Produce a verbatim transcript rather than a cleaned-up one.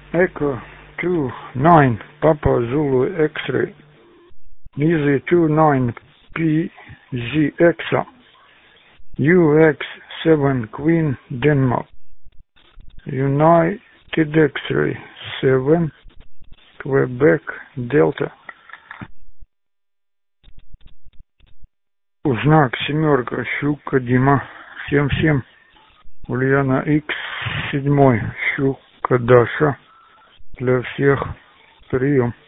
Echo two nine Papa Zulu X-ray. Easy two nine P Z X U X seven Queen Denmark. United X-ray seven Quebec Delta. Знак семерка Щука Дима семь семь Ульяна X семь Щука Даша. Для всех прием.